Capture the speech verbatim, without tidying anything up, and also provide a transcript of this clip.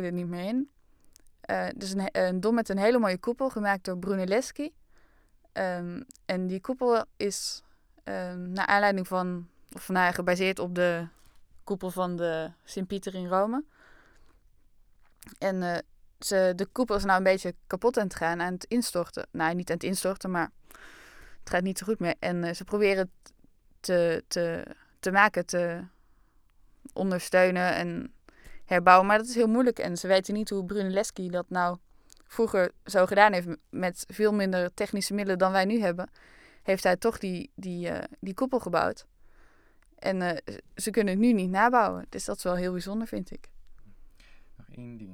er niet meer in. Uh, dus een, een dom met een hele mooie koepel, gemaakt door Brunelleschi. Um, en die koepel is um, naar aanleiding van, of nou, gebaseerd op de koepel van de Sint-Pieter in Rome. En uh, ze, de koepel is nou een beetje kapot aan het gaan, aan het instorten. Nou, niet aan het instorten, maar het gaat niet zo goed meer. En uh, ze proberen het te, te, te maken, te ondersteunen en herbouwen. Maar dat is heel moeilijk en ze weten niet hoe Brunelleschi dat nou vroeger zo gedaan heeft. Met veel minder technische middelen dan wij nu hebben, heeft hij toch die, die, uh, die koepel gebouwd. En uh, ze kunnen het nu niet nabouwen. Dus dat is wel heel bijzonder, vind ik. Nog één ding.